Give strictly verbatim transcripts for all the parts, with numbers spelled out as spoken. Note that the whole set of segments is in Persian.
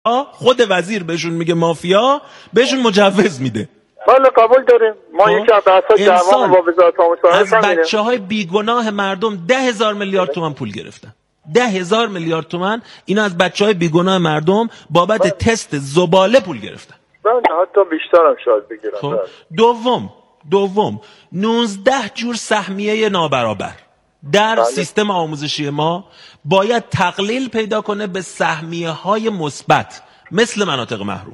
خود وزیر بهشون میگه مافیا، بهشون مجوز میده. بله قبول داریم. ما یکی از بحث‌ها جوان با وزارت آموزش از بچه‌های بیگناه مردم ده هزار میلیارد تومان پول گرفتن. ده هزار میلیارد تومان اینا از بچه‌های بیگناه مردم بابت بله. تست زباله پول گرفتن. بله حتی بیشتر هم شاید بگیرن. خب. دوم دوم نوزده جور سهمیه نابرابر در بله. سیستم آموزشی ما باید تقلیل پیدا کنه به سهمیه‌های مثبت مثل مناطق محروم.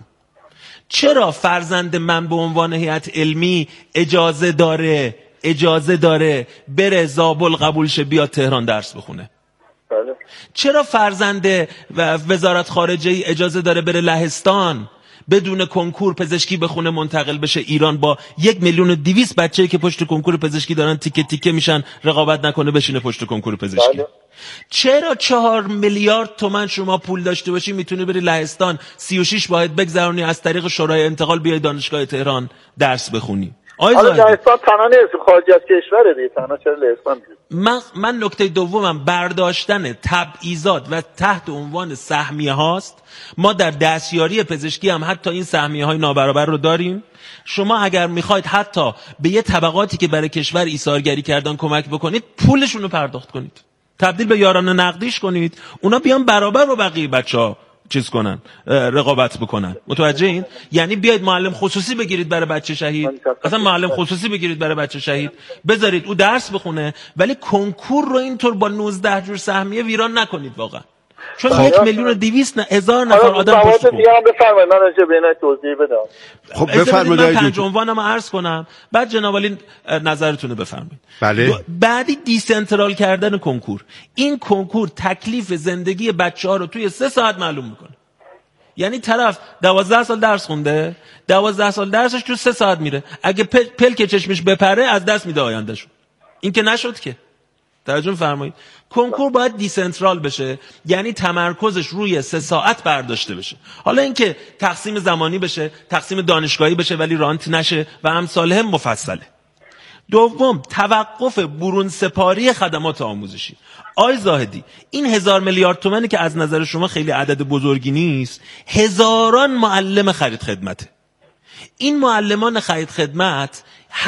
چرا فرزند من به عنوان هیئت علمی اجازه داره اجازه داره بره زابل قبول شه بیاد تهران درس بخونه؟ بله. چرا فرزند وزارت خارجه ای اجازه داره بره لهستان بدون کنکور پزشکی بخونه منتقل بشه ایران با یک میلیون و دویست بچه‌ای که پشت کنکور پزشکی دارن تیکه تیکه میشن رقابت نکنه بشینه پشت کنکور پزشکی؟ بله. چرا چهار میلیارد تومان شما پول داشته باشی میتونی بری لهستان سی و شش باید بگذرونی از طریق شورای انتقال بیای دانشگاه تهران درس بخونی؟ حالا لهستان تنها نیست خارج از کشوره دیگه، تنها چرا لهستان؟ من من نکته دومم برداشتن تبعیضات و تحت عنوان سهمیه هاست. ما در دستیاری پزشکی هم حتی این سهمیه های نابرابر رو داریم. شما اگر میخواید حتی به یه طبقاتی که برای کشور ایثارگری کردن کمک بکنید پولشون رو پرداخت کنید، تبدیل به یارانه نقدیش کنید، اونا بیان برابر با بقیه بچه‌ها چیز کنن، رقابت بکنن. متوجه این؟ یعنی بیاید معلم خصوصی بگیرید برای بچه شهید، اصلا معلم خصوصی بگیرید برای بچه شهید بذارید او درس بخونه، ولی کنکور رو اینطور با نوزده جور سهمیه ویران نکنید واقعا، چون خب. یک میلیون و دویست هزار نفر آدم پشت کن. دیگه هم بفرمایید من راجع به اینا توضیح بدم. خب بفرمایید. من پنج عنوانم عرض کنم بعد جناب عالی نظرتون رو بفرمایید. بله. بعدی دیسنترال کردن کنکور. این کنکور تکلیف زندگی بچه‌ها رو توی سه ساعت معلوم میکنه. یعنی طرف دوازده سال درس خونده، دوازده سال درسش تو سه ساعت میره. اگه پل, پل که چشمش بپره از دست میده آیندهشو. این که نشد که. توجه فرمایید. کنکور باید دیسنترال بشه، یعنی تمرکزش روی سه ساعت برداشته بشه. حالا اینکه تقسیم زمانی بشه، تقسیم دانشگاهی بشه ولی رانت نشه و امثاله مفصله. دوم توقف برون سپاری خدمات آموزشی. آی زاهدی این هزار میلیارد تومانی که از نظر شما خیلی عدد بزرگی نیست، هزاران معلم خرید خدمته. این معلمان خرید خدمت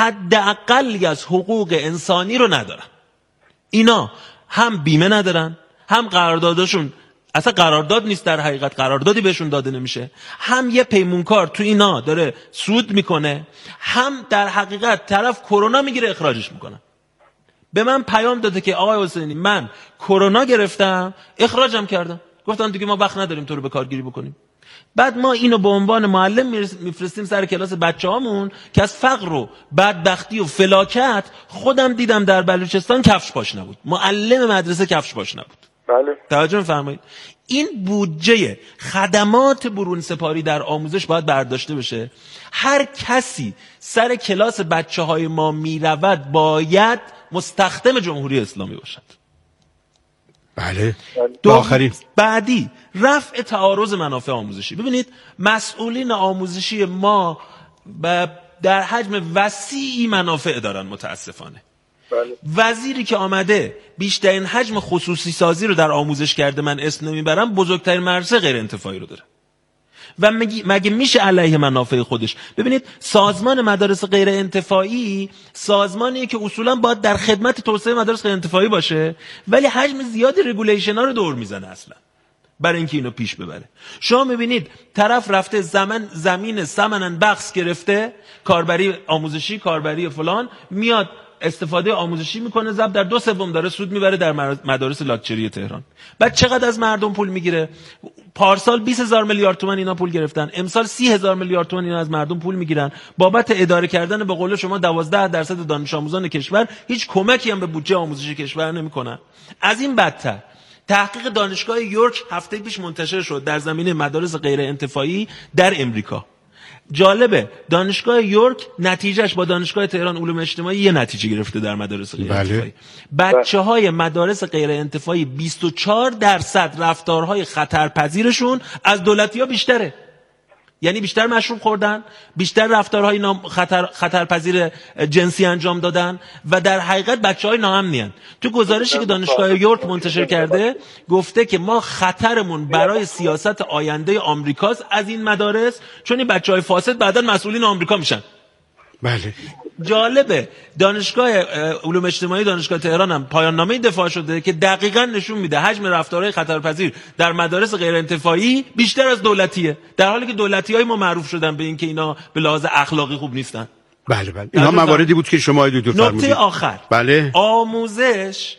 حداقلی از حقوق انسانی رو ندارن. اینا هم بیمه ندارن، هم قراردادشون اصلا قرارداد نیست، در حقیقت قراردادی بهشون داده نمیشه، هم یه پیمونکار تو اینا داره سود میکنه، هم در حقیقت طرف کرونا میگیره اخراجش میکنن. به من پیام داده که آقای حسینی من کرونا گرفتم اخراجم کردم. گفتن دیگه ما وقت نداریم تو رو به کارگیری بکنیم. بعد ما اینو به عنوان معلم میفرستیم سر کلاس بچه‌هامون که از فقر و بدبختی و فلاکت، خودم دیدم در بلوچستان کفش پاش نبود، معلم مدرسه کفش پاش نبود. بله. توجه می‌فرمایید. این بودجه خدمات برون سپاری در آموزش باید برداشته بشه. هر کسی سر کلاس بچه‌های ما میرود باید مستخدم جمهوری اسلامی باشد. بله. آخری بعدی رفع تعارض منافع آموزشی. ببینید مسئولین آموزشی ما در حجم وسیعی منافع دارن متاسفانه. بله. وزیری که آمده بیشترین حجم خصوصی سازی رو در آموزش کرده، من اسم نمیبرم، بزرگترین مدرسه غیر انتفاعی رو داره و مگه, مگه میشه علیه منافع خودش؟ ببینید سازمان مدارس غیر انتفاعی سازمانیه که اصولا باید در خدمت توسعه مدارس غیر انتفاعی باشه، ولی حجم زیادی رگولیشن ها رو دور میزنه اصلا برای اینکه اینو پیش ببره. شما میبینید طرف رفته زمین زمین ثمنن بخش گرفته، کاربری آموزشی، کاربری فلان، میاد استفاده آموزشی میکنه، ضرب در دو سوم داره سود میبره در مدارس لاکچری تهران. بعد چقدر از مردم پول میگیره؟ پارسال بیست هزار میلیارد تومان اینا پول گرفتن، امسال سی هزار میلیارد تومان اینا از مردم پول میگیرن بابت اداره کردن به قول شما دوازده درصد دانش آموزان کشور. هیچ کمکی هم به بودجه آموزشی کشور نمیکنن. از این بدتر تحقیق دانشگاه یورک هفته پیش منتشر شد در زمینه مدارس غیر انتفاعی در امریکا. جالبه دانشگاه یورک نتیجهش با دانشگاه تهران علوم اجتماعی یه نتیجه گرفته در مدارس غیر بله. انتفاعی. بچه‌های مدارس غیر انتفاعی بیست و چهار درصد رفتارهای خطرپذیرشون از دولتی‌ها بیشتره. یعنی بیشتر مشروب خوردن، بیشتر رفتارهای نام خطر خطرپذیر جنسی انجام دادن و در حقیقت بچهای ناامنین. تو گزارشی که دانشگاه یورک منتشر کرده گفته که ما خطرمون برای سیاست آینده آمریکاست از این مدارس، چون این بچهای فاسد بعداً مسئولین آمریکا میشن. بله. جالبه دانشگاه علوم اجتماعی دانشگاه تهران هم پایان نامه دفاع شده که دقیقاً نشون میده حجم رفتارهای خطرپذیر در مدارس غیر انتفاعی بیشتر از دولتیه، در حالی که دولتیای ما معروف شدن به این که اینا به لحاظ اخلاقی خوب نیستن. بله بله. اینا مواردی بود که شما دکتر فرمودید. نکته آخر. بله. آموزش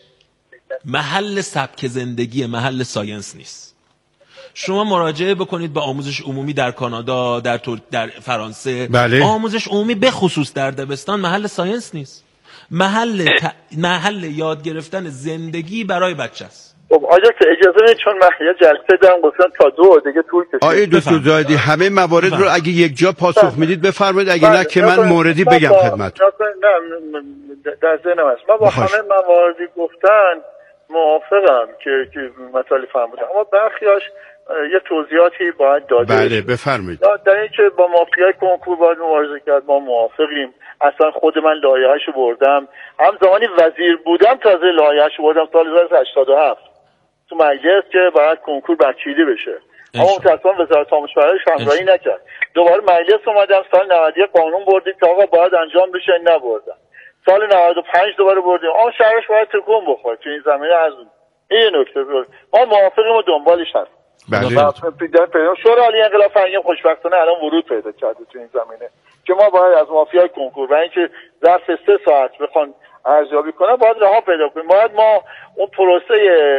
محل سبک زندگی، محل ساینس نیست. شما مراجعه بکنید به آموزش عمومی در کانادا، در ترک، در فرانسه. بله. آموزش عمومی به خصوص در دبستان محل ساینس نیست، محل ت... محل یاد گرفتن زندگی برای بچه است. خب آقا که اجازه بدید، چون من یه جلسه دارم گفتم تا دو دیگه طول کشید. آقای دکتر زاهدی همه موارد رو اگه یک جا پاسخ میدید بفرمایید، اگه نه که من موردی بگم خدمتتون. نه در ذهنم هست. ما با همه مواردی گفتن موافقم که که مطالب فرمودن، اما برخیاش یه توضیحاتی باید داده. بله بفرمایید. در اینکه با مافیای کنکور باید مبارزه کرد، ما موافقیم. اصلا خود من لایحه‌اشو بردم، هم زمانی وزیر بودم تازه لایحه‌اشو بردم سال هزار و سیصد و هشتاد و هفت تو مجلس که باید کنکور بچیده بشه، اما متأسفانه وزارت آموزش پرورش همراهی نکرد. دوباره مجلس اومدم سال نود قانون بردیم که آقا باید انجام بشه، نبردن. سال نود و پنج دوباره بردیم، اما شهرش باید تکون بخوره تو این زمینه. از این نکته ما موافقیم و دنبالش هست. بله. شورای عالی انقلاب فرهنگی خوشبختانه الان ورود پیدا کرده تو این زمینه که ما باید از مافیای کنکور و اینکه ظرف سه ساعت بخوان ارزیابی کنن باید راه پیدا کنیم. باید ما اون پروسه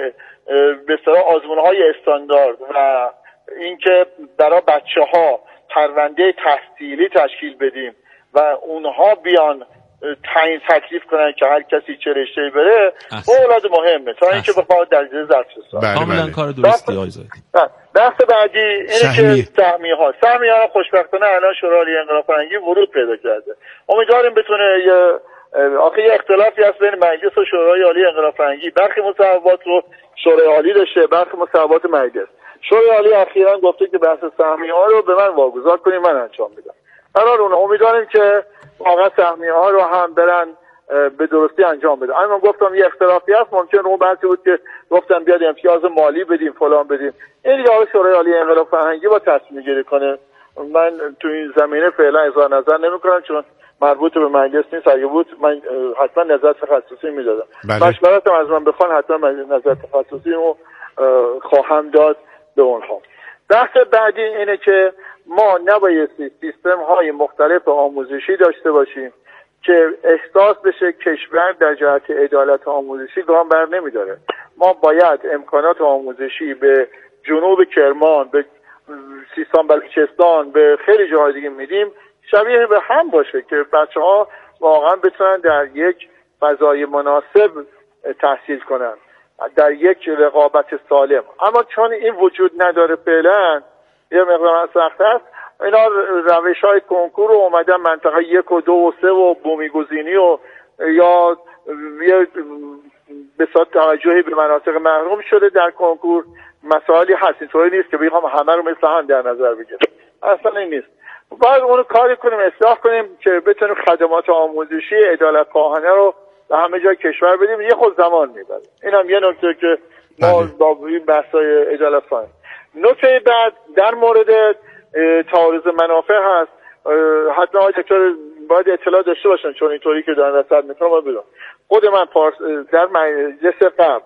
به اصطلاح آزمون‌های استاندارد و اینکه برای بچه‌ها پرونده تحصیلی تشکیل بدیم و اونها بیان تعیین تکلیف کنن که هر کسی چه رشته‌ای بره، اولاد مهمه تا اینکه بخواد در زیر سال. کاملا کار درستی آیزادی. بحث بعدی اینه که سهمیه‌ها سهمیه‌ها خوشبختانه الان شورای عالی انقلاب فرهنگی ورود پیدا کرده. امیدواریم بتونه یه آخه یه اختلافی هست بین مجلس و شورای عالی انقلاب فرهنگی، برخی مصوبات رو شورای عالی داشته، برخی مصوبات مجلس. شورای عالی اخیراً گفته که بحث سهمیه‌ها رو به من واگذار کنیم، من انجام میدم. قرار اون امیدواریم که واقعا سهمیه‌ها رو هم برن به درستی انجام بده. اما گفتم یه اختلافی هست، ممکن اون بحثی بود که گفتم بیاد امتیاز مالی بدیم فلان بدیم، این دیگه شورای عالی انقلاب فرهنگی با تصمیم گیری کنه. من تو این زمینه فعلا اظهار نظر نمی‌کنم چون مربوط به مجلس نیست. اگه بود من حتما نظر تخصصی میدادم. مشورتم از من بخوان حتما نظر تخصصی رو خواهم داد به اونها. بحث بعدی اینه که ما نبایستی سیستم های مختلف آموزشی داشته باشیم که احساس بشه کشور در جهت عدالت آموزشی گام بر نمیداره. ما باید امکانات آموزشی به جنوب کرمان، به سیستان بلوچستان، به خیلی جاهای دیگه میدیم شبیه به هم باشه که بچه ها واقعا بتونن در یک فضای مناسب تحصیل کنن، در یک رقابت سالم. اما چون این وجود نداره فعلا یه مقدار سخت است. اینا روش های کنکور رو اومدن منطقه یک و دو و سه و بومیگزینی و یا یه به صورت توجهی به مناطق محروم شده در کنکور. مسائلی هست، اینطوری نیست که بگم همه رو مثل هم در نظر بگیریم، اصلا این نیست. باید اونو کاری کنیم، اصلاح کنیم که بتونیم خدمات آموزشی عدالت خواهانه رو به همه جای کشور بدیم. یه خود زمان میبره. این هم یه نکته که ما با این بحثای عدالت خواهیم. نکته بعد در مورد تعارض منافع هست. حتما دکتر باید اطلاع داشته باشن چون اینطوری که دارن رصد میکنم باید بدون. خود من پارس در مجلس قبل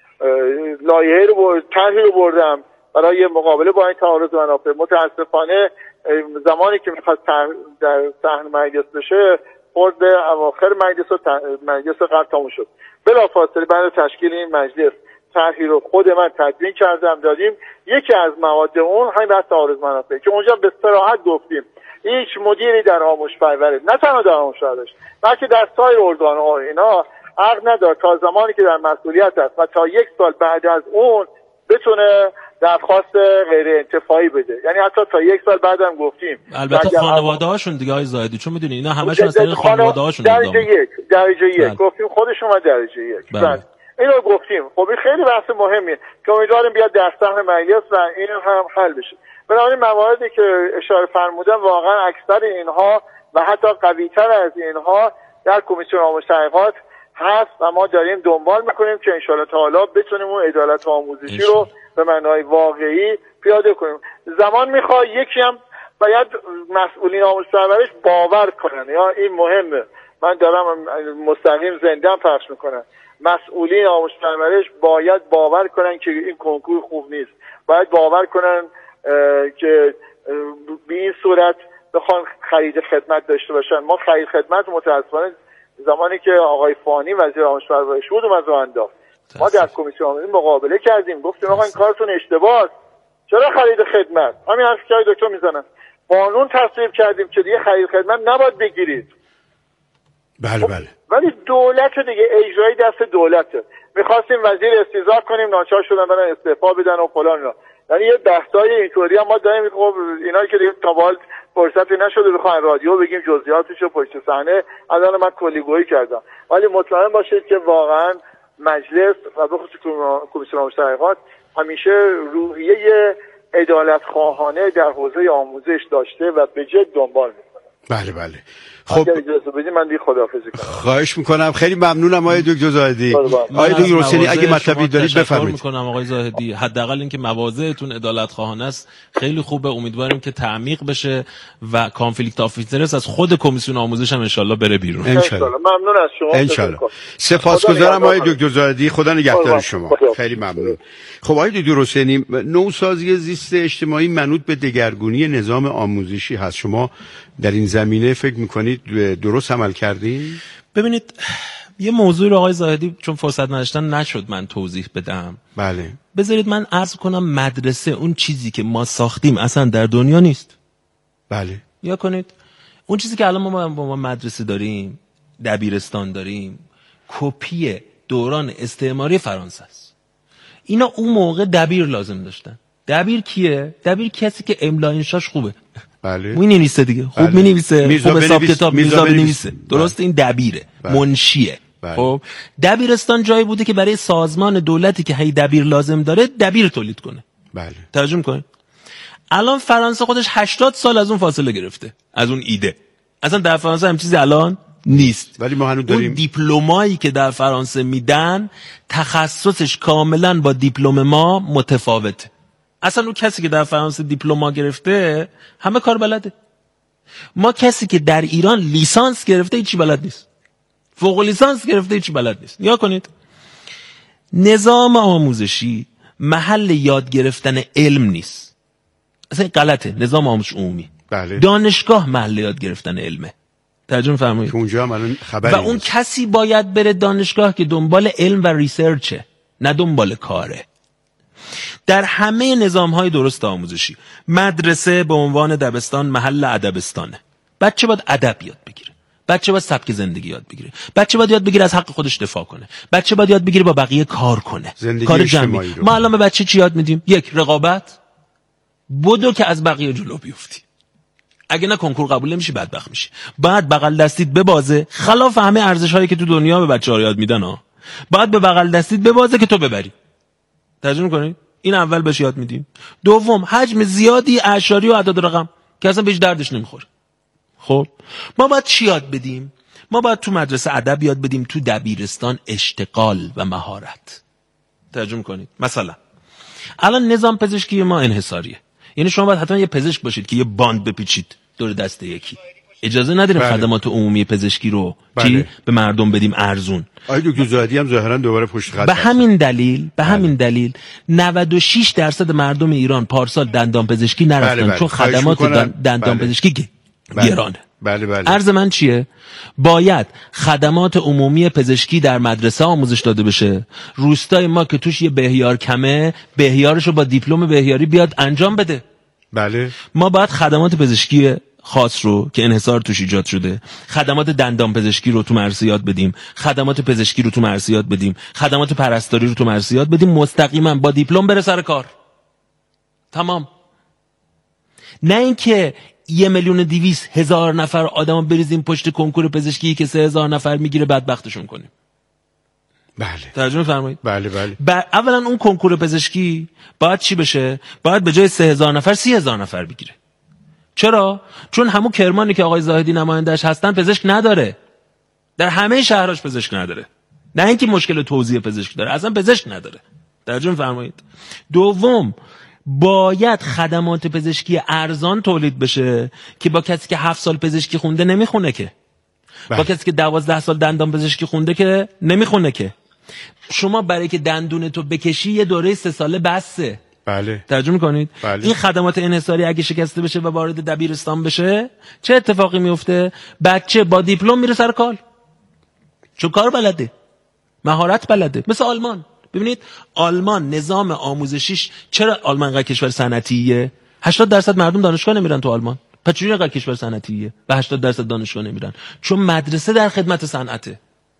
لایحه رو طرحی رو بردم برای مقابله با این تعارض منافع. متاسفانه زمانی که میخواست در صحن مجلس بشه خورد به اواخر مجلس و مجلس قبل تموم شد. بلافاصله بعد تشکیل این مجلس طرحی رو خود من تدوین کردم دادیم. یکی از مواد اون همین بحث تعارض منافع که اونجا به صراحت گفتیم هیچ مدیری در آموزش پروری، نه تنها در آموزش پرورش بلکه در سایر ارگان‌ها اینا حق نداره تا زمانی که در مسئولیت است و تا یک سال بعد از اون بتونه درخواست غیر انتفاعی بده. یعنی حتی تا یک سال بعدم گفتیم البته خانواده هاشون دیگه های زاهدی، چون میدونی اینا همشون از طریق خانواده هاشون درجه یک درجه یک گفتیم خودشون و درجه یک. بعد اینو گفتیم. خب این خیلی بحث مهمیه که امیدواریم بیاد در صحن مجلس و این هم حل بشه. بنابراین مواردی که اشاره فرمودن واقعا اکثر اینها و حتی قوی‌تر از اینها در کمیسیون آموزش تحقیقات هست و ما داریم دنبال میکنیم که انشالله تعالی بتونیم اون عدالت آموزشی رو به معنای واقعی پیاده کنیم. زمان میخواد، یکی هم باید مسئولین آموزش پرورش باور کنن، یا این مهمه، من دارم مستقیم زنده پخش میکنم، مسئولین آموزش پرورش باید باور کنن که این کنکور خوب نیست، باید باور کنن که به این صورت بخوان خرید خدمت داشته باشن. ما خرید خدمت متاسفانه زمانی که آقای فانی وزیر آموزش پرورش بود اومد راه انداخت، ما در کمیسیون آموزش مقابله کردیم، گفتیم آقا این کارتون اشتباهه، چرا خرید خدمت؟ همین حرفی که دکتر میزنن، قانون تصویب کردیم که دیگه خرید خدمت نباید بگیرید. بله بله. ولی دولت دیگه، اجرایی دست دولته. میخواستیم وزیر استیضاح کنیم، ناچار شدن برن استعفا بدن و فلان اینا. یعنی یه بحثای اینطوری هم ما داریم. خب اینا که دیگه تا حال فرصتی نشده بخوایم رادیو بگیم جزئیاتشو پشت صحنه، الان من کلیگویی کردم، ولی مطمئن باشید که واقعا مجلس و به خصوص کمیسیون آموزش تحقیقات همیشه روحیه عدالت خواهانه در حوزه آموزش داشته و به جد دنبال میکنه. بله بله. خب اجازه بدید من دیگه خداحافظی کنم. خواهش میکنم، خیلی ممنونم آقای دکتر زاهدی. آقای دکتر حسینی اگه مطلبی دارید بفرمایید. میکنم آقای زاهدی، حداقل اینکه مواضعتون عدالت خواهانه است خیلی خوبه، امیدواریم که تعمیق بشه و کانفلیکت آف اینترست از خود کمیسیون آموزش هم ان شاءالله بره بیرون. ان شاءالله. ممنون از شما. ان شاءالله. سپاسگزارم آقای دکتر زاهدی، خدا نگهدار شما. خیلی ممنون. خب آقای دکتر حسینی، نوسازی زیست اجتماعی منوط به دگرگونی نظام آموزشی هست. شما در این زمینه فکر میکنید درست عمل کردین؟ ببینید یه موضوع رو آقای زاهدی چون فرصت نداشتن نشد من توضیح بدم. بله. بذارید من عرض کنم مدرسه اون چیزی که ما ساختیم اصلا در دنیا نیست. بله. یا کنید اون چیزی که الان ما با ما مدرسه داریم، دبیرستان داریم، کپی دوران استعماری فرانسه است. اینا اون موقع دبیر لازم داشتن. دبیر کیه؟ دبیر کسی که املا انشاش خوبه. بله. می نویسه دیگه، خوب بله. می نویسه، خوب حساب کتاب میزا بنویسه. درست. بله. این دبیره. بله. منشیه. بله. خب دبیرستان جایی بوده که برای سازمان دولتی که هی دبیر لازم داره دبیر تولید کنه. بله. ترجمه کنه. الان فرانسه خودش هشتاد سال از اون فاصله گرفته، از اون ایده. اصلا در فرانسه هم چیزی الان نیست. ولی ما هنوز داریم اون دیپلمایی که در فرانسه میدن تخصصش کاملا با دیپلم ما متفاوته. اصلا اون کسی که در فرانسه دیپلم گرفته همه کار بلده. ما کسی که در ایران لیسانس گرفته هیچی بلد نیست، فوق لیسانس گرفته هیچی بلد نیست. یا کنید نظام آموزشی محل یاد گرفتن علم نیست، اصلا غلطه. نظام آموزش عمومی، بله. دانشگاه محل یاد گرفتن علمه. ترجمه فرمایید. که اونجا هم الان خبری و اون نیست. کسی باید بره دانشگاه که دنبال علم و ریسرچه، نه دنبال کاره. در همه نظام‌های درست آموزشی مدرسه به عنوان دبستان محل ادبستانه. بچه باید ادب یاد بگیره، بچه باید سبک زندگی یاد بگیره، بچه باید یاد بگیره از حق خودش دفاع کنه، بچه باید یاد بگیره با بقیه کار کنه، کار جمعی. ما الان به بچه چی یاد میدیم؟ یک، رقابت، بدو که از بقیه جلو بیفتی، اگه نه کنکور قبول نمیشی بدبخت میشی. بعد بغل دستیت ببازه، خلاف همه ارزش‌هایی که تو دنیا به بچه‌ها یاد میدن ها. بعد به بغل دستیت ببازه که تو ببری. ترجمه کنید. این اول بهش یاد میدیم. دوم، حجم زیادی اعشاری و اعداد رقم که اصلا بهش دردش نمیخوره. خب ما باید چی یاد بدیم؟ ما باید تو مدرسه ادب یاد بدیم، تو دبیرستان اشتغال و مهارت. ترجمه کنید. مثلا الان نظام پزشکی ما انحصاریه، یعنی شما باید حتما یه پزشک باشید که یه باند بپیچید دور دست یکی. اجازه نداریم بله. خدمات عمومی پزشکی رو بله. چی به مردم بدیم ارزون. آقای دکتر زاهدی هم ظاهرا دوباره پشت خط. به همین دلیل به بله. همین دلیل نود و شش درصد مردم ایران پارسال دندان پزشکی نرفتن بله بله. چون خدمات دندان بله. پزشکی بله. گرانه. بله بله. عرض من چیه؟ باید خدمات عمومی پزشکی در مدرسه آموزش داده بشه. روستای ما که توش یه بهیار کمه، بهیارشو با دیپلم بهیاری بیاد انجام بده. بله. ما باید خدمات پزشکی خاص رو که انحصار توش ایجاد شده، خدمات دندان پزشکی رو تو مدرسه یاد بدیم، خدمات پزشکی رو تو مدرسه یاد بدیم، خدمات پرستاری رو تو مدرسه یاد بدیم، مستقیما با دیپلم بره سر کار. تمام. نه اینکه یه میلیون و دویست هزار نفر آدمو بریزیم پشت کنکور پزشکی که سه هزار نفر میگیره بدبختشون کنیم. بله. ترجمه فرمایید. بله بله. ب... اولا اون کنکور پزشکی باید چی بشه؟ باید به جای سه هزار نفر سی هزار نفر بگیره. چرا؟ چون همون کرمانی که آقای زاهدی نماینده‌اش هستن پزشک نداره. در همه شهرهاش پزشک نداره. نه اینکه مشکل توزیع پزشک داره، اصلا پزشک نداره. ترجمه فرمایید. دوم، باید خدمات پزشکی ارزان تولید بشه که با کسی که هفت سال پزشکی خونده نمیخونه که. بله. با کسی که دوازده سال دندان پزشکی خونده که نمیخونه که. شما برای که دندون تو بکشی یه دوره سه ساله بسه. بله. ترجمه کنید. بله. این خدمات انحصاری اگه شکسته بشه و وارد دبیرستان بشه چه اتفاقی میفته؟ بچه با دیپلم میره سر کار، چون کار بلده، مهارت بلده. مثل آلمان. ببینید آلمان نظام آموزشیش، چرا آلمان انقدر کشور صنعتیه؟ هشتاد درصد مردم دانشگاه نمیرن تو آلمان. پس چجوری انقدر کشور صنعتیه و هشتاد درصد دانشگاه نمیرن؟ چون مدرسه در خدمت صنعته.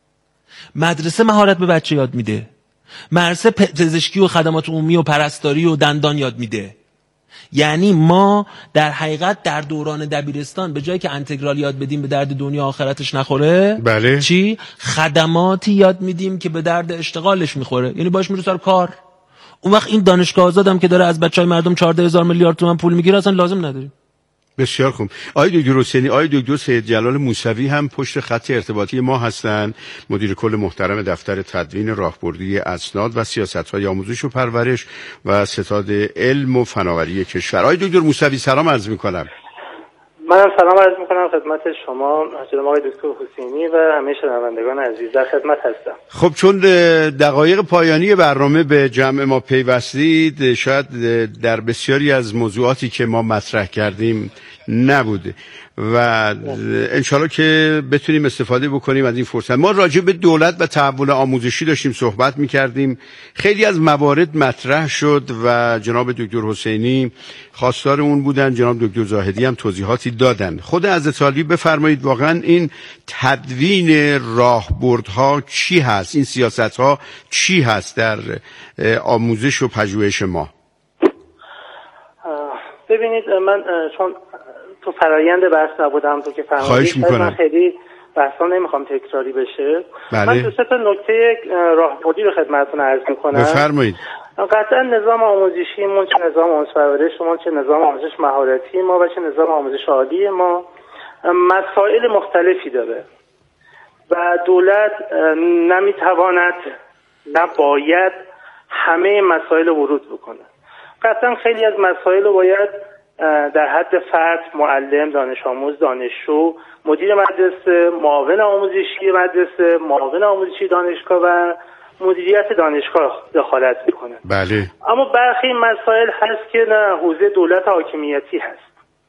مدرسه مهارت به بچه یاد میده. مدرسه پزشکی و خدمات عمومی و پرستاری و دندان یاد میده. یعنی ما در حقیقت در دوران دبیرستان به جایی که انتگرال یاد بدیم به درد دنیا آخرتش نخوره، بله. چی؟ خدماتی یاد میدیم که به درد اشتغالش میخوره، یعنی باش میره سر کار. اون وقت این دانشگاه آزادم که داره از بچهای مردم چهارده هزار میلیارد تومان پول میگیره اصلا لازم نداریم. بسیار خوب. آقای دکتر حسینی، آقای دکتر سید جلال موسوی هم پشت خط ارتباطی ما هستند، مدیر کل محترم دفتر تدوین راهبردی اسناد و سیاست‌های آموزش و پرورش و ستاد علم و فناوری کشور. آقای دکتر موسوی سلام عرض می‌کنم. من سلام عرض می‌کنم خدمت شما جناب آقای دکتر حسینی و همه شنوندگان عزیز. در خدمت هستم. خب چون دقایق پایانی برنامه به جمع ما پیوستید، شاید در بسیاری از موضوعاتی که ما مطرح کردیم نبوده و انشالله که بتونیم استفاده بکنیم از این فرصت. ما راجع به دولت و تحول آموزشی داشتیم صحبت میکردیم، خیلی از موارد مطرح شد و جناب دکتر حسینی خواستار اون بودن، جناب دکتر زاهدی هم توضیحاتی دادن. خود حضرت عالی بفرمایید واقعا این تدوین راهبردها چی هست، این سیاستها چی هست در آموزش و پژوهش ما؟ ببینید من چون تو فرایند بحث نبودم تو که فرمایید، من خیلی بحثا نمیخوام تکراری بشه. بله. من دو سه تا نکته راهبردی به خدمتتون عرض میکنم. بفرمایید. قطعا نظام آموزشی ما، چه نظام آموزش پرورش ما، چه نظام آموزش مهارتی ما و چه نظام آموزش عالی ما، مسائل مختلفی داره و دولت نمیتواند، نباید همه مسائل ورود بکنه. قطعا خیلی از مسائل باید در حد فرد، معلم، دانش آموز، دانشجو، مدیر مدرسه، معاون آموزشی مدرسه، معاون آموزشی دانشگاه و مدیریت دانشگاه دخالت میکنه. بله. اما برخی مسائل هست که نه حوزه دولت حاکمیتی هست.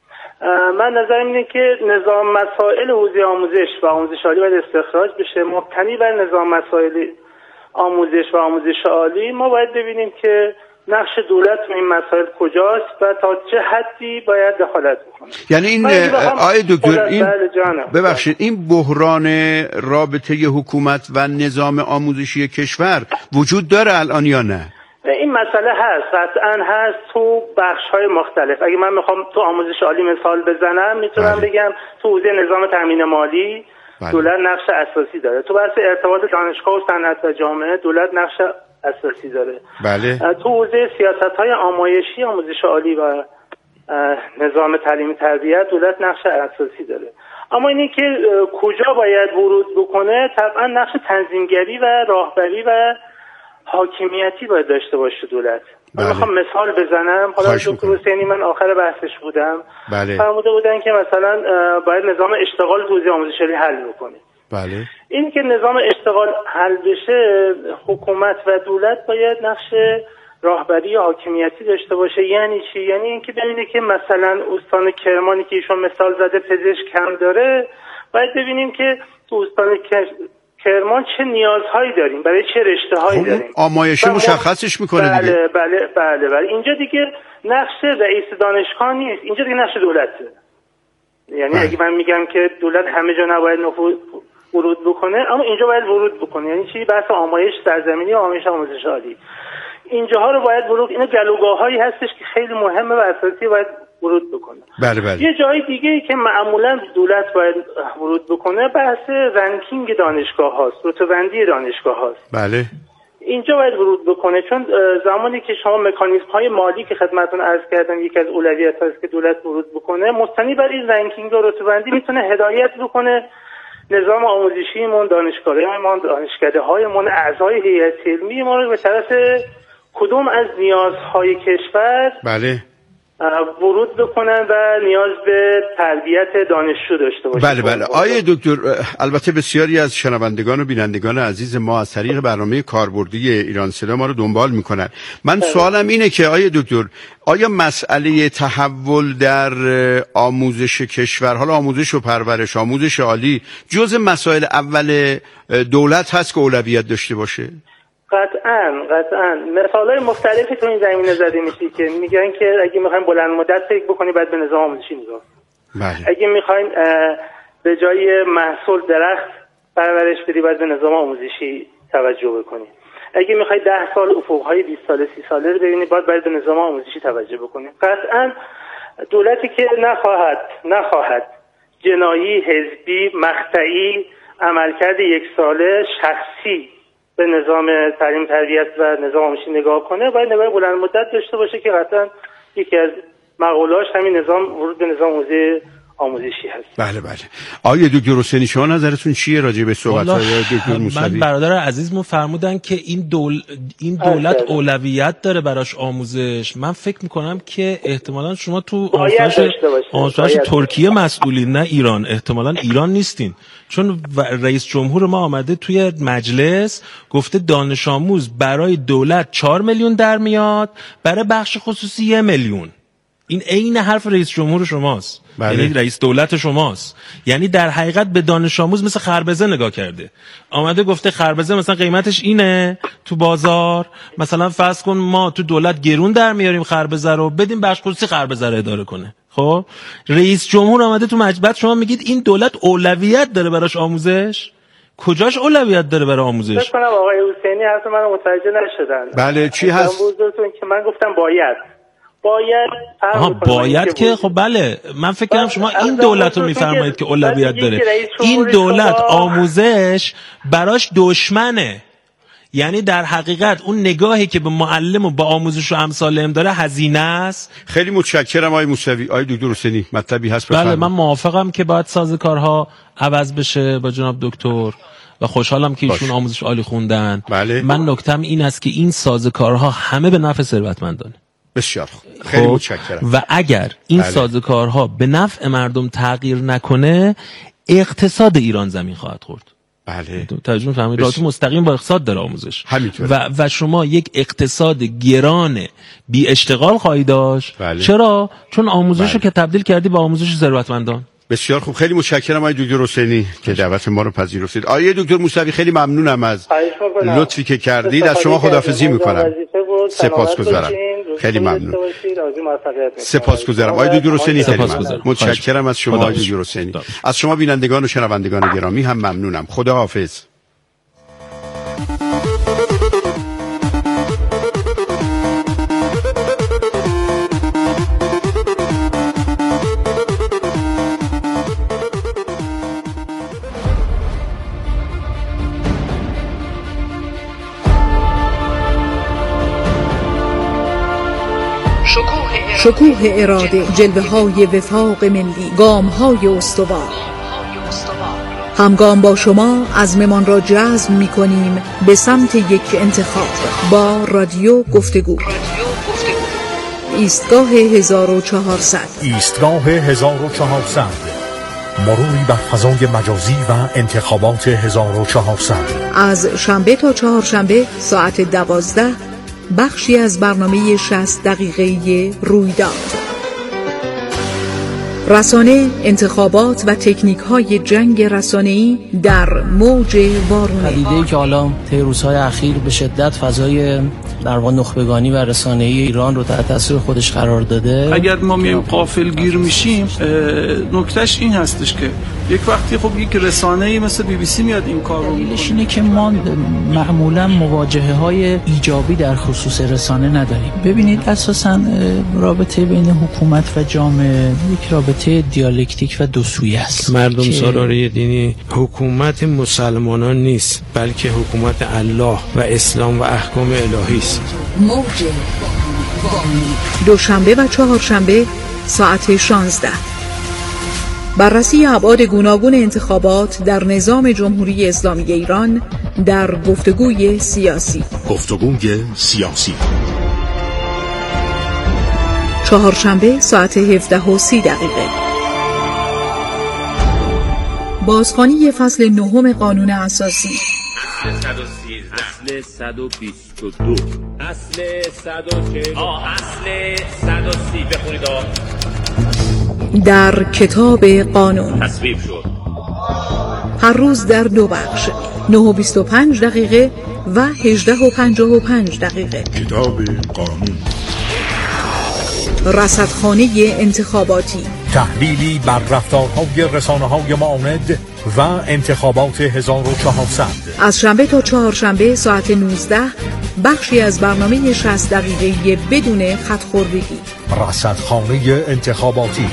من نظرم اینه که نظام مسائل حوزه آموزش و آموزش عالی باید استخراج بشه، مبتنی بر نظام مسائل آموزش و آموزش عالی. ما باید ببینیم که نقش دولت تو این مسائل کجاست و تا چه حدی باید دخالت بکنه. یعنی این آقای دکتر این ببخشید این بحران رابطه حکومت و نظام آموزشی کشور وجود داره الان یا نه؟ این مسئله هست، قطعا هست تو بخش‌های مختلف. اگه من میخوام تو آموزش عالی مثال بزنم، میتونم بله. بگم تو حوزه نظام تامین مالی بله. دولت نقش اساسی داره. تو بحث ارتباط دانشگاه و صنعت و جامعه دولت نقش اساسی داره. بله. تو حوزه سیاست‌های آمایشی آموزش عالی و نظام تعلیم تربیت دولت نقش اساسی داره. اما اینی که کجا باید ورود بکنه، طبعا نقش تنظیمگری و راهبری و حاکمیتی باید داشته باشه دولت. من میخوام مثال بزنم. حالا دکتر حسینی من آخر بحثش بودم. بله. فرموده بودن که مثلا باید نظام اشتغال تو حوزه آموزش عالی حل بکنه. بله. این که نظام اشتغال حل بشه، حکومت و دولت باید نقش راهبری و حاکمیتی داشته باشه. یعنی چی؟ یعنی اینکه ببینه که مثلا استان کرمانی که ایشون مثال زده پزشک کم داره، باید ببینیم که تو استان کرمان چه نیازهایی داریم، برای چه رشته‌هایی داریم. آمایشی مشخصش میکنه بله دیگه. بله بله بله. اینجا دیگه نقش رئیس دانشگاه نیست، اینجا دیگه نقش دولته. یعنی بله. اگه من میگم که دولت همه جا نباید نفوذ ورود بکنه، اما اینجا باید ورود بکنه. یعنی چی؟ بحث آمایش سرزمینی و آمایش آموزش عالی، اینجاها رو باید ورود. اینا گلوگاه‌هایی هستش که خیلی مهمه و اساسی، باید ورود بکنه. بله بله. یه جای دیگه ای که معمولا دولت باید ورود بکنه بحث رنکینگ دانشگاه هاست، رتبه‌بندی دانشگاه هاست. بله. اینجا باید ورود بکنه، چون زمانی که شما مکانیزم های مالی که خدمتتون عرض کردم یکی از اولویت هاست که دولت ورود بکنه، مستنی بر این رنکینگ و رتبه‌بندی میتونه هدایت بکنه نظام آموزشیمون، دانشگاه‌هایمون، دانشکده‌هایمون، اعضای هیئت علمی ما رو به طرف کدوم از نیازهای کشور بله ورود بکنن و نیاز به تربیت دانشجو داشته باشن. بله بله. آیه دکتر، البته بسیاری از شنوندگان و بینندگان عزیز ما از طریق برنامه کاربردی ایران صدا ما رو دنبال میکنن. من بله. سوالم اینه که آیه دکتر، آیا مسئله تحول در آموزش کشور، حالا آموزش و پرورش، آموزش عالی، جزء مسائل اول دولت هست که اولویت داشته باشه؟ قطعاً قطعاً مثالای مختلفی تو این زمینه زده میشه که میگن که اگه میخوایم بلند مدت فکر بکنی باید به نظام آموزشی نگاه. بله. اگه میخوایم به جای محصول درخت پرورش بدی باید به نظام آموزشی توجه بکنی. اگه میخوای ده سال افقهای بیست ساله سی ساله رو ببینی باید باید به نظام آموزشی توجه بکنی. قطعاً دولتی که نخواهد نخواهد جنایی، حزبی، مقطعی، عملکرد یک ساله شخصی به نظام تعلیم تربیت و نظام آموزشی نگاه کنه، باید نگاه بلند مدت داشته باشه که قطعا یکی از مقوله‌اش همین نظام ورود به نظام آموزشی آموزشی هست. بله بله. آقای دکتر حسینی شما نظرتون چیه راجع به صحبت‌های دکتر موسوی؟ من برادر عزیزمون فرمودن که این دول این دولت اولویت داره براش آموزش. من فکر میکنم که احتمالاً شما تو آموزش ترکیه مسئولین، نه ایران. احتمالاً ایران نیستین، چون رئیس جمهور ما آمده توی مجلس گفته دانش آموز برای دولت چهار میلیون در میاد، برای بخش خصوصی یک میلیون. این عین حرف رئیس جمهور شماست. بله. یعنی رئیس دولت شماست. یعنی در حقیقت به دانش آموز مثل خربزه نگاه کرده. آمده گفته خربزه مثلا قیمتش اینه تو بازار، مثلا فرض کن ما تو دولت گرون در میاریم خربزه رو، بدیم بخش خصوصی خربزه رو اداره کنه. خب رئیس جمهور آمده تو مجلس، شما میگید این دولت اولویت داره براش آموزش؟ کجاش اولویت داره برای آموزش؟ فکر کنم آقای حسینی حرف منو متوجه نشدن. بله چی هست؟ که من گفتم باید باید آها باید که خب بله، من فکر کنم شما این دولت رو میفرمایید که اولویت داره. این دولت آموزش براش دشمنه. یعنی در حقیقت اون نگاهی که به معلم و با آموزش و امثال داره هزینه است. خیلی متشکرم آقای موسوی. آقای دکتر حسینی مطلبی هست بفرمایید. بله من موافقم که باید سازوکارها عوض بشه با جناب دکتر و خوشحالم که ایشون آموزش عالی خوندن. بله. من نکتم این است که این سازوکارها همه به نفع ثروتمندانه. بسیار خوب. خیلی متشکرم. و اگر این بله. سازوکارها به نفع مردم تغییر نکنه، اقتصاد ایران زمین خواهد خورد. بله. ترجمه فهمید؟ رابطه مستقیم با اقتصاد داره آموزش. همینطوره. و و شما یک اقتصاد گران بی اشتغال خواهی داشت. بله. چرا؟ چون آموزش بله. رو که تبدیل کردی با آموزش ثروتمندان. بسیار خوب. خیلی متشکرم آقای دکتر حسینی که دعوت ما رو پذیرفتید. آقای دکتر موسوی خیلی ممنونم از لطفی که کردید. از شما خداحافظی میکنم. سپاسگزارم. خیلی ممنون. سپاسگزارم. آقای دکتر حسینی خیلی ممنون. متشکرم از شما آقای دکتر حسینی. از شما بینندگان و شنوندگان گرامی هم ممنونم. خداحافظ. شکوه اراده، جلوه های وفاق ملی، گام های استوار. همگام با شما عزممان را جزم می کنیم به سمت یک انتخاب با رادیو گفتگو. ایستگاه هزار و چهارصد ایستگاه هزار و چهارصد مروری بر فضای مجازی و انتخابات هزار و چهارصد از شنبه تا چهارشنبه ساعت دوازده، بخشی از برنامه شصت دقیقه‌ای رویداد. رسانه، انتخابات و تکنیک‌های جنگ رسانه‌ای در موج وارونه. پدیده‌ای که حالا طی روزهای اخیر به شدت فضای در واقع نخبگانی و رسانه‌ای ایران رو تحت تاثیر خودش قرار داده. اگر ما میایم غافلگیر میشیم، نکتهش این هستش که یک وقتی خب یک رسانه‌ای مثل بی بی سی میاد این کار رو میکنه. دلیلش اینه که ما معمولا مواجهه‌های ایجابی در خصوص رسانه نداریم. ببینید اساساً رابطه بین حکومت و جامعه یک رابطه دیالکتیک و دو سویه است. مردم سالاری دینی حکومت مسلمانان نیست، بلکه حکومت الله و اسلام و احکام الهی است. موج دوشنبه و چهارشنبه ساعت شانزده. بررسی ابعاد گوناگون انتخابات در نظام جمهوری اسلامی ایران در گفتگوی سیاسی. گفتگوی سیاسی چهارشنبه ساعت هفده و سی دقیقه. بازخوانی فصل نهم قانون اساسی. اصل صد و بیست و دو، اصل صد و چهل، آه اصل صد و سی بخونید. در کتاب قانون تصویب شد. هر روز در دو بخش، نه و بیست و پنج دقیقه و هجده و پنجاه و پنج دقیقه. کتاب قانون. رصدخانه انتخاباتی، تحلیلی بر رفتارهای رسانه‌های معاند و انتخابات هزار و چهارصد. از شنبه تا چهارشنبه ساعت نوزده بخشی از برنامه شصت دقیقه‌ای بدون خط‌خوردگی. رصدخانه انتخاباتی.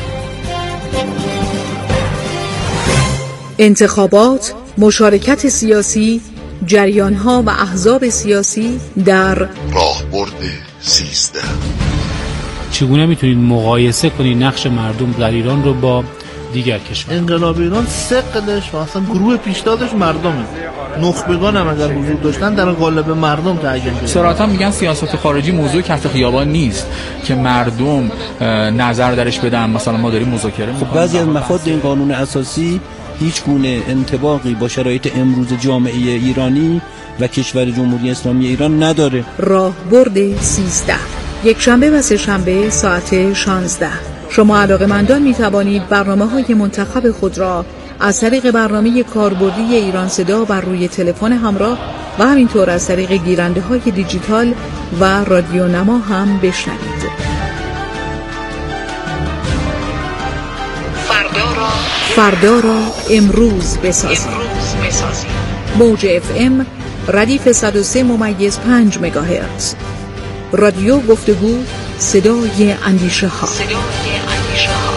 انتخابات، مشارکت سیاسی، جریان‌ها و احزاب سیاسی در راهبرد سیزده. چگونه میتونید مقایسه کنید نقش مردم در ایران رو با دیگر کشور؟ انقلاب ایران ثقلش و اصلا گروه پیشتازش مردمه. نخبگان هم اگر حضور داشتن در قالب مردم تعیین شده. صراحتا میگن سیاست خارجی موضوع کف خیابان نیست که مردم نظر درش بدن. مثلا ما داریم مذاکره می‌کنیم. خب بعضی از مفاد این قانون اساسی هیچ گونه انطباقی با شرایط امروز جامعه ایرانی و کشور جمهوری اسلامی ایران نداره. راهبرد سیزده، یک شنبه و سه شنبه ساعت شانزده. شما علاقه‌مندان می توانید برنامه‌های منتخب خود را از طریق برنامه کاربردی ایران صدا بر روی تلفن همراه و همینطور از طریق گیرنده‌های دیجیتال و رادیو نما هم بشنوید. فردا را فردا را امروز بسازید. امروز بسازید. موج اف ام ردیف صد و سه ممیز پنج مگاهرتز. رادیو گفتگو، صدای اندیشه ها. صدای اندیشه ها.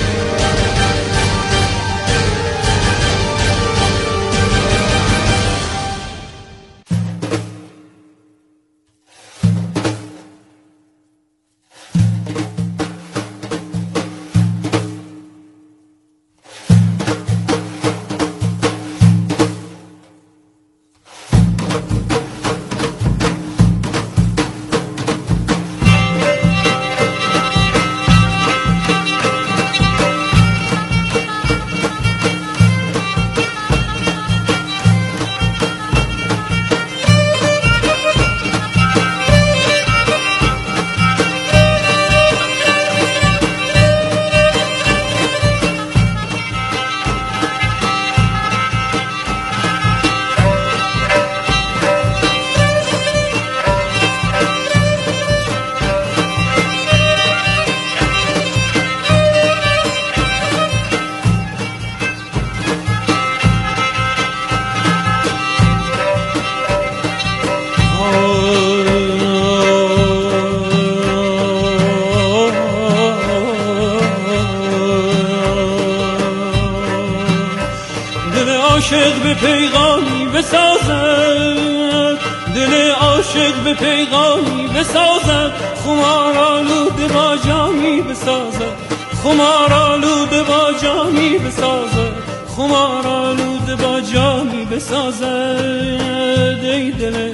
عاشق به پیغامی بسازد، دل عاشق به پیغامی بسازد، خمارآلوده با جامی بسازد، خمارآلوده با جامی بسازد، خمارآلوده با جامی بسازد. ای دل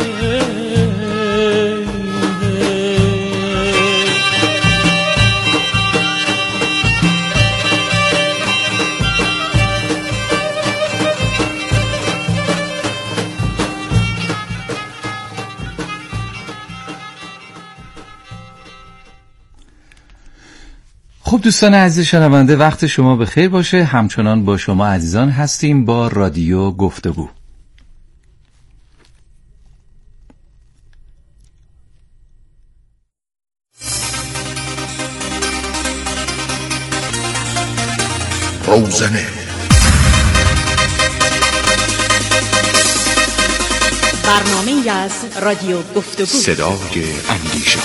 خب دوستان عزیز شنونده، وقت شما بخیر باشه. همچنان با شما عزیزان هستیم با رادیو گفتگو. روزنه. برنامه از رادیو گفتگو، صدای اندیشه.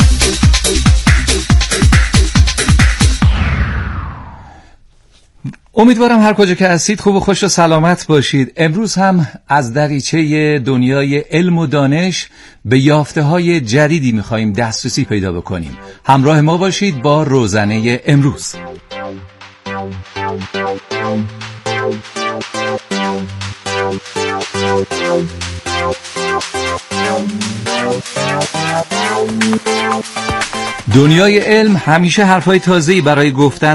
امیدوارم هر کجا که هستید خوب و خوش و سلامت باشید. امروز هم از دریچه دنیای علم و دانش به یافته‌های جدیدی می‌خوایم دسترسی پیدا بکنیم. همراه ما باشید با روزنه امروز. دنیای علم همیشه حرفای تازه‌ای برای گفتن